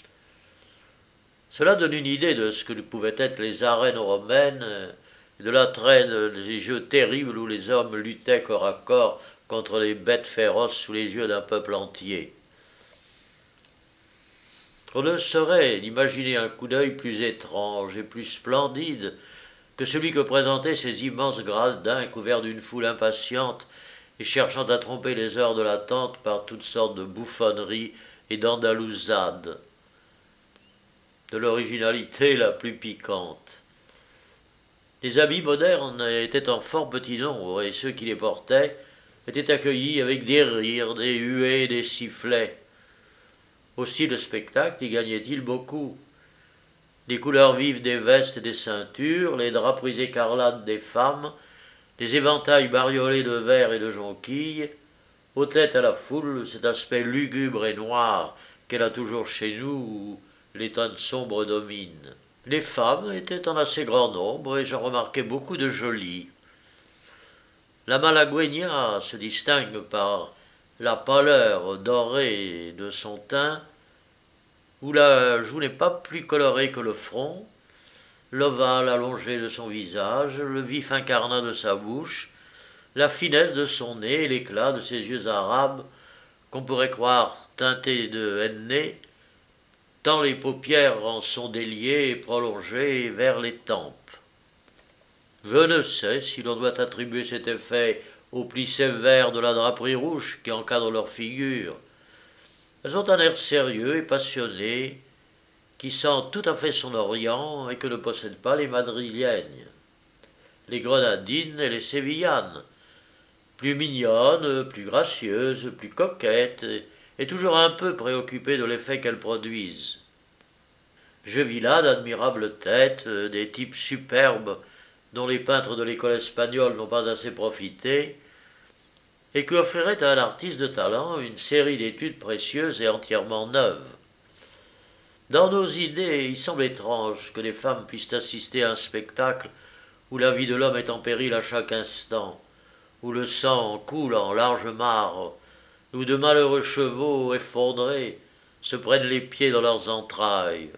Cela donne une idée de ce que pouvaient être les arènes romaines et de l'attrait des jeux terribles où les hommes luttaient corps à corps contre les bêtes féroces sous les yeux d'un peuple entier. On ne saurait imaginer un coup d'œil plus étrange et plus splendide que celui que présentaient ces immenses gradins couverts d'une foule impatiente et cherchant à tromper les heures de l'attente par toutes sortes de bouffonneries et d'andalousades, de l'originalité la plus piquante. Les habits modernes étaient en fort petit nombre, et ceux qui les portaient étaient accueillis avec des rires, des huées et des sifflets. Aussi le spectacle y gagnait-il beaucoup. Les couleurs vives des vestes et des ceintures, les draperies écarlates des femmes, les éventails bariolés de verre et de jonquilles, ôtait à la foule cet aspect lugubre et noir qu'elle a toujours chez nous où les teintes sombres dominent. Les femmes étaient en assez grand nombre et j'en remarquais beaucoup de jolies. La Malagueña se distingue par la pâleur dorée de son teint, où la joue n'est pas plus colorée que le front, l'ovale allongé de son visage, le vif incarnat de sa bouche, la finesse de son nez et l'éclat de ses yeux arabes qu'on pourrait croire teintés de henné, tant les paupières en sont déliées et prolongées vers les tempes. Je ne sais si l'on doit attribuer cet effet au pli sévère de la draperie rouge qui encadre leur figure. Elles ont un air sérieux et passionné qui sent tout à fait son Orient et que ne possèdent pas les madrilènes, les grenadines et les sévillanes, plus mignonnes, plus gracieuses, plus coquettes et toujours un peu préoccupées de l'effet qu'elles produisent. Je vis là d'admirables têtes, des types superbes dont les peintres de l'école espagnole n'ont pas assez profité, et qui offriraient à un artiste de talent une série d'études précieuses et entièrement neuves. Dans nos idées, il semble étrange que les femmes puissent assister à un spectacle où la vie de l'homme est en péril à chaque instant, où le sang coule en larges mares, où de malheureux chevaux effondrés se prennent les pieds dans leurs entrailles.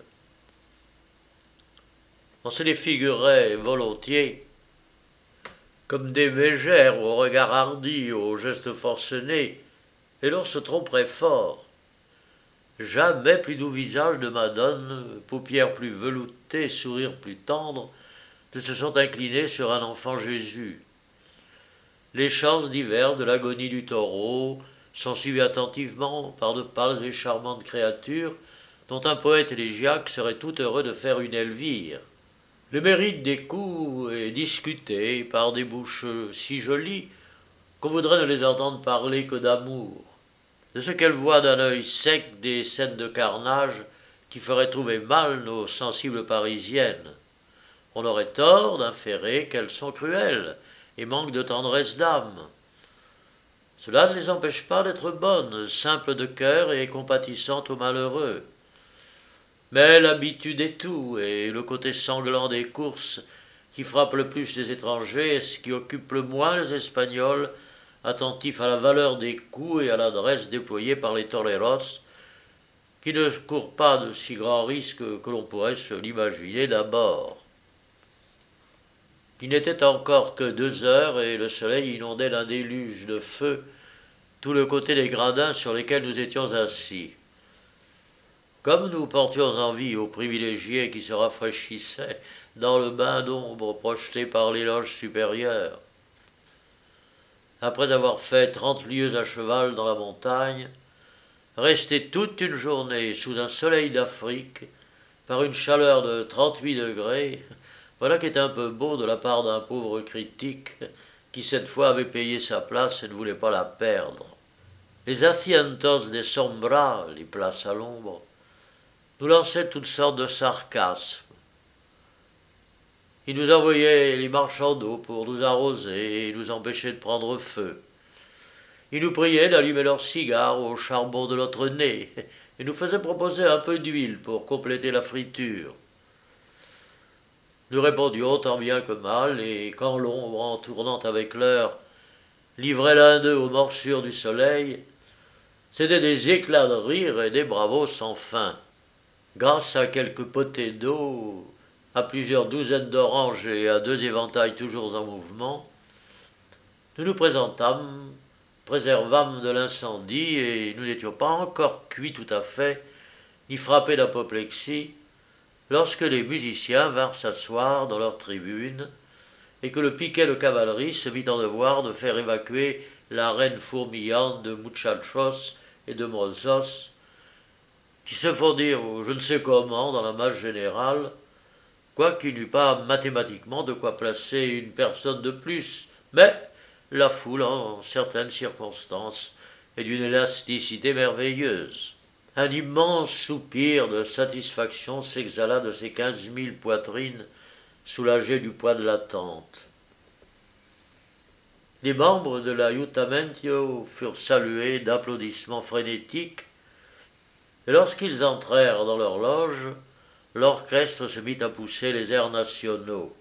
On se les figurait volontiers comme des mégères au regard hardi, aux gestes forcenés, et l'on se tromperait fort. Jamais plus doux visage de Madone, paupières plus veloutées, sourire plus tendre, ne se sont inclinés sur un enfant Jésus. Les chances divers de l'agonie du taureau sont suivis attentivement par de pâles et charmantes créatures dont un poète élégiaque serait tout heureux de faire une Elvire. Le mérite des coups est discuté par des bouches si jolies qu'on voudrait ne les entendre parler que d'amour, de ce qu'elles voient d'un œil sec des scènes de carnage qui feraient trouver mal nos sensibles parisiennes. On aurait tort d'inférer qu'elles sont cruelles et manquent de tendresse d'âme. Cela ne les empêche pas d'être bonnes, simples de cœur et compatissantes aux malheureux. Mais l'habitude est tout, et le côté sanglant des courses qui frappe le plus les étrangers est ce qui occupe le moins les Espagnols, attentifs à la valeur des coups et à l'adresse déployée par les toreros, qui ne courent pas de si grands risques que l'on pourrait se l'imaginer d'abord. Il n'était encore que 2 heures et le soleil inondait d'un déluge de feu tout le côté des gradins sur lesquels nous étions assis. Comme nous portions envie aux privilégiés qui se rafraîchissaient dans le bain d'ombre projeté par les loges supérieures. Après avoir fait 30 lieues à cheval dans la montagne, rester toute une journée sous un soleil d'Afrique, par une chaleur de 38 degrés, voilà qui est un peu beau de la part d'un pauvre critique qui cette fois avait payé sa place et ne voulait pas la perdre. Les asientos des sombras, les places à l'ombre, nous lançaient toutes sortes de sarcasmes. Ils nous envoyaient les marchands d'eau pour nous arroser et nous empêcher de prendre feu. Ils nous priaient d'allumer leurs cigares au charbon de notre nez et nous faisaient proposer un peu d'huile pour compléter la friture. Nous répondions tant bien que mal, et quand l'ombre, en tournant avec l'heure, livrait l'un d'eux aux morsures du soleil, c'étaient des éclats de rire et des bravos sans fin. Grâce à quelques potées d'eau, à plusieurs douzaines d'oranges et à 2 éventails toujours en mouvement, nous nous présentâmes, préservâmes de l'incendie, et nous n'étions pas encore cuits tout à fait, ni frappés d'apoplexie, lorsque les musiciens vinrent s'asseoir dans leur tribune, et que le piquet de cavalerie se mit en devoir de faire évacuer la reine fourmillante de muchachos et de mozos, qui se fondirent je ne sais comment dans la masse générale, quoiqu'il n'y eût pas mathématiquement de quoi placer une personne de plus, mais la foule, en certaines circonstances, est d'une élasticité merveilleuse. Un immense soupir de satisfaction s'exhala de ces 15 000 poitrines soulagées du poids de l'attente. Les membres de l'Aiutamento furent salués d'applaudissements frénétiques, et lorsqu'ils entrèrent dans leur loge, l'orchestre se mit à pousser les airs nationaux.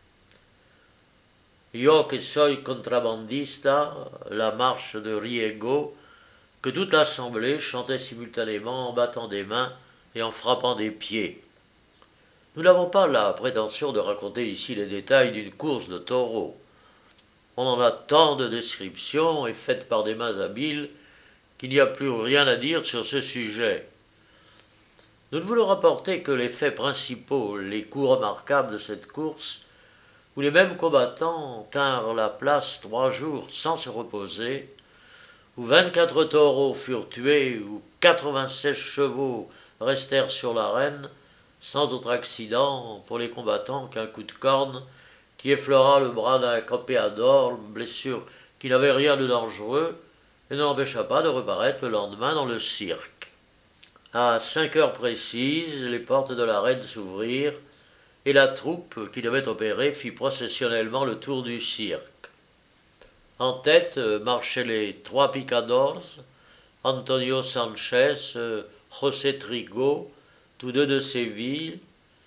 Yo que soy contrabandista, la marche de Riego, que toute l'assemblée chantait simultanément en battant des mains et en frappant des pieds. Nous n'avons pas la prétention de raconter ici les détails d'une course de taureaux. On en a tant de descriptions et faites par des mains habiles qu'il n'y a plus rien à dire sur ce sujet. Nous ne voulons rapporter que les faits principaux, les coups remarquables de cette course, où les mêmes combattants tinrent la place 3 jours sans se reposer, où 24 taureaux furent tués, où 96 chevaux restèrent sur l'arène, sans autre accident pour les combattants qu'un coup de corne qui effleura le bras d'un campeador, blessure qui n'avait rien de dangereux, et ne l'empêcha pas de reparaître le lendemain dans le cirque. À 5 heures précises, les portes de l'arène s'ouvrirent, et la troupe qui devait opérer fit processionnellement le tour du cirque. En tête marchaient les 3 picadors, Antonio Sanchez, José Trigo, tous deux de Séville,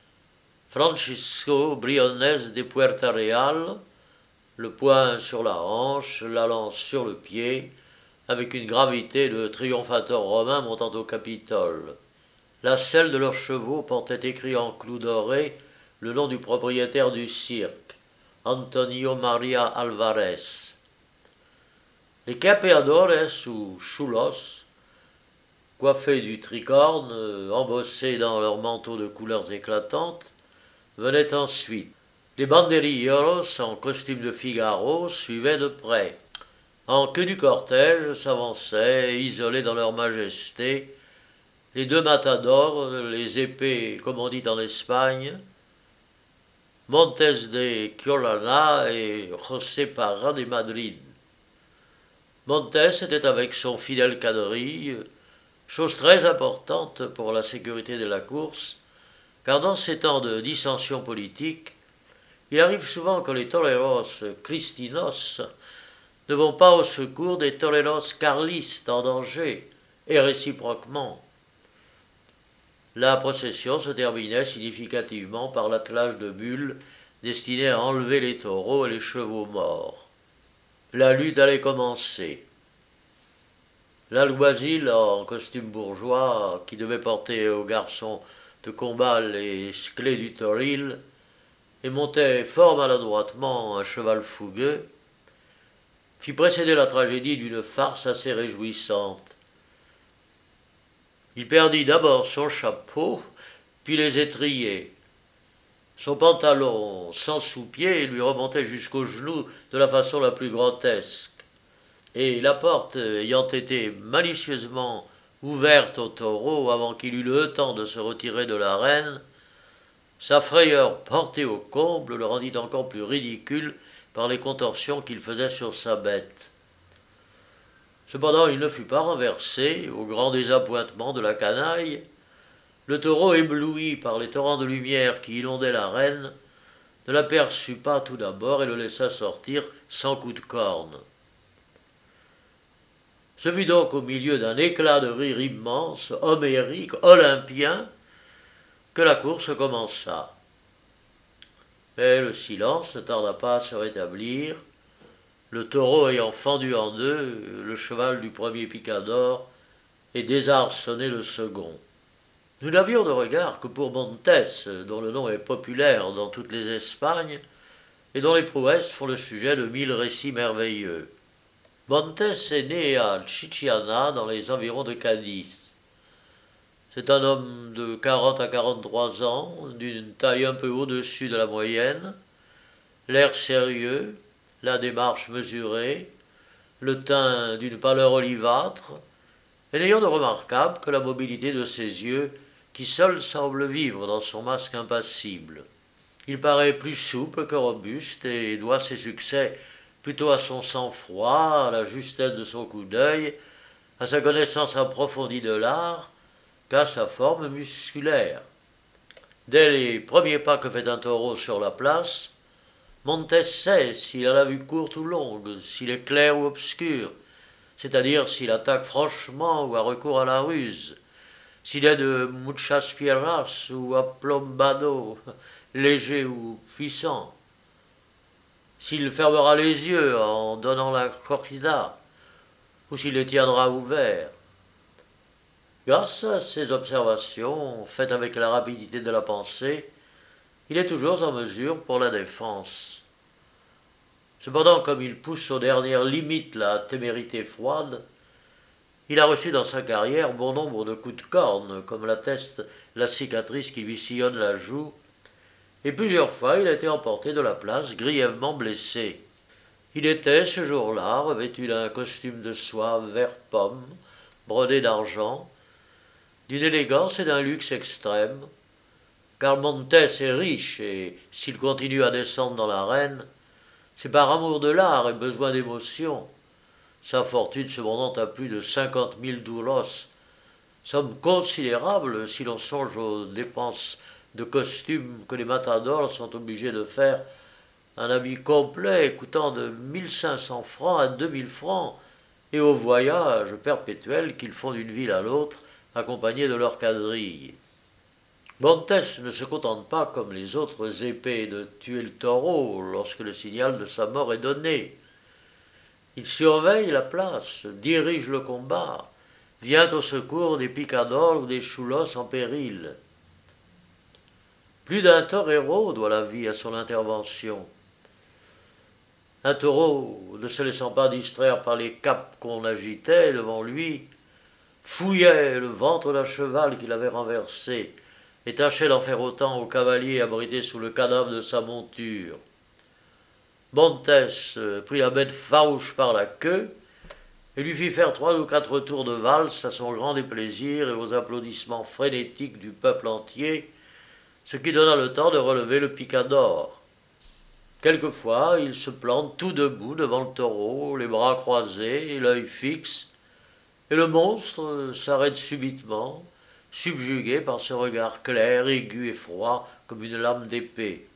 Francisco Briones de Puerta Real, le poing sur la hanche, la lance sur le pied, avec une gravité de triomphateur romain montant au Capitole. La selle de leurs chevaux portait écrit en clous dorés le nom du propriétaire du cirque, Antonio Maria Alvarez. Les campeadores ou chulos, coiffés du tricorne, embossés dans leurs manteaux de couleurs éclatantes, venaient ensuite. Les banderilleros en costume de Figaro suivaient de près. En queue du cortège s'avançaient, isolés dans leur majesté, les 2 matadors, les épées comme on dit en Espagne, Montes de Chiolana et José Parra de Madrid. Montes était avec son fidèle quadrille, chose très importante pour la sécurité de la course, car dans ces temps de dissension politique, il arrive souvent que les toreros cristinos ne vont pas au secours des toreros carlistes en danger, et réciproquement. La procession se terminait significativement par l'attelage de mules destinées à enlever les taureaux et les chevaux morts. La lutte allait commencer. L'alguazil en costume bourgeois, qui devait porter aux garçons de combat les clés du toril, et montait fort maladroitement un cheval fougueux, fit précéder la tragédie d'une farce assez réjouissante. Il perdit d'abord son chapeau, puis les étriers. Son pantalon sans sous-pied lui remontait jusqu'aux genoux de la façon la plus grotesque. Et la porte ayant été malicieusement ouverte au taureau avant qu'il eût le temps de se retirer de l'arène, sa frayeur portée au comble le rendit encore plus ridicule par les contorsions qu'il faisait sur sa bête. Cependant, il ne fut pas renversé, au grand désappointement de la canaille. Le taureau, ébloui par les torrents de lumière qui inondaient l'arène, ne l'aperçut pas tout d'abord et le laissa sortir sans coup de corne. Ce fut donc au milieu d'un éclat de rire immense, homérique, olympien, que la course commença. Mais le silence ne tarda pas à se rétablir, le taureau ayant fendu en deux le cheval du premier picador et désarçonné le second. Nous n'avions de regard que pour Montes, dont le nom est populaire dans toutes les Espagnes, et dont les prouesses font le sujet de 1000 récits merveilleux. Montes est né à Chichiana, dans les environs de Cadiz. C'est un homme de 40 à 43 ans, d'une taille un peu au-dessus de la moyenne, l'air sérieux, la démarche mesurée, le teint d'une pâleur olivâtre, et n'ayant de remarquable que la mobilité de ses yeux, qui seul semble vivre dans son masque impassible. Il paraît plus souple que robuste et doit ses succès plutôt à son sang-froid, à la justesse de son coup d'œil, à sa connaissance approfondie de l'art, qu'à sa forme musculaire. Dès les premiers pas que fait un taureau sur la place, Montès sait s'il a la vue courte ou longue, s'il est clair ou obscur, c'est-à-dire s'il attaque franchement ou a recours à la ruse, s'il est de muchas pierras ou aplombado, léger ou puissant, s'il fermera les yeux en donnant la corrida, ou s'il les tiendra ouverts. Grâce à ces observations, faites avec la rapidité de la pensée, il est toujours en mesure pour la défense. Cependant, comme il pousse aux dernières limites la témérité froide, il a reçu dans sa carrière bon nombre de coups de corne, comme l'atteste la cicatrice qui lui sillonne la joue, et plusieurs fois il a été emporté de la place, grièvement blessé. Il était, ce jour-là, revêtu d'un costume de soie vert pomme, brodé d'argent, d'une élégance et d'un luxe extrême, car Montès est riche, et s'il continue à descendre dans l'arène, c'est par amour de l'art et besoin d'émotion. Sa fortune se vendant à plus de 50 000 doulos, somme considérable si l'on songe aux dépenses de costumes que les matadors sont obligés de faire, un habit complet coûtant de 1 500 francs à 2 000 francs, et aux voyages perpétuels qu'ils font d'une ville à l'autre, accompagnés de leurs quadrilles. Montès ne se contente pas, comme les autres épées, de tuer le taureau lorsque le signal de sa mort est donné. Il surveille la place, dirige le combat, vient au secours des picadors ou des choulos en péril. Plus d'un torero doit la vie à son intervention. Un taureau, ne se laissant pas distraire par les capes qu'on agitait devant lui, fouillait le ventre d'un cheval qu'il avait renversé et tâchait d'en faire autant au cavalier abrité sous le cadavre de sa monture. Montès prit la bête farouche par la queue et lui fit faire 3 ou 4 tours de valse à son grand déplaisir et aux applaudissements frénétiques du peuple entier, ce qui donna le temps de relever le picador. Quelquefois, il se plante tout debout devant le taureau, les bras croisés et l'œil fixe, et le monstre s'arrête subitement, subjugué par ce regard clair, aigu et froid comme une lame d'épée.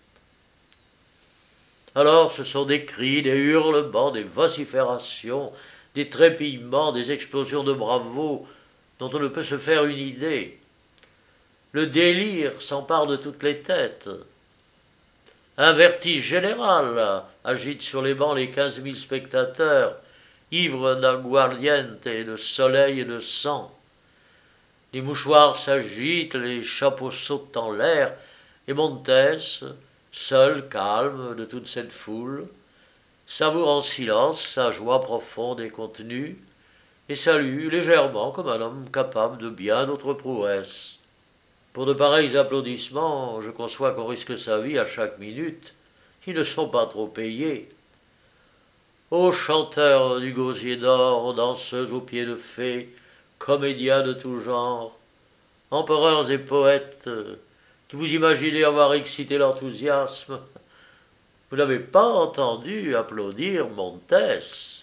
Alors ce sont des cris, des hurlements, des vociférations, des trépillements, des explosions de bravos dont on ne peut se faire une idée. Le délire s'empare de toutes les têtes. Un vertige général agite sur les bancs les 15 000 spectateurs, ivres d'aguardiente et de soleil et de sang. Les mouchoirs s'agitent, les chapeaux sautent en l'air, et Montès, seul, calme de toute cette foule, savoure en silence sa joie profonde et contenue, et salue légèrement comme un homme capable de bien d'autres prouesses. Pour de pareils applaudissements, je conçois qu'on risque sa vie à chaque minute. Ils ne sont pas trop payés. Ô chanteurs du gosier d'or, danseuses aux pieds de fée, comédiens de tout genre, empereurs et poètes, qui vous imaginez avoir excité l'enthousiasme, vous n'avez pas entendu applaudir Montès.